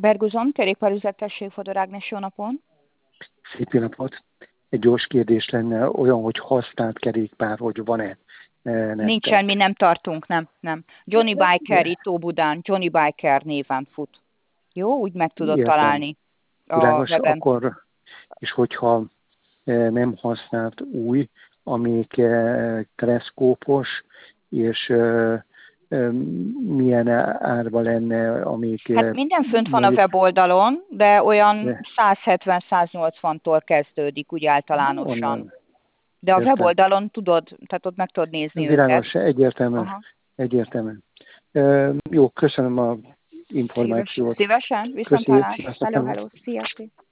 Berguzon, kerékpárüzetesség, Fodor Ágnes, jó napon. Szép jó napot! Egy gyors kérdés lenne, olyan, hogy használt kerékpár, hogy van-e nektek? Nincsen, mi nem tartunk, nem. Johnny Biker itt Óbudán, Johnny Biker néven fut. Jó, úgy meg tudod Értem. találni a Világos, weben. akkor, és hogyha nem használt új, amelyik teleszkópos, és milyen árba lenne, amelyik... Hát minden fönt van a weboldalon, de olyan 170-180-tól kezdődik úgy általánosan. Onnan. De a Értem. weboldalon tudod, tehát ott meg tudod nézni Világos, őket. egyértelmű. Aha. Egyértelmű. Jó, köszönöm a információt. Szívesen, Köszönjük, viszontlátásra. sziasztok! Hello, sziasztok!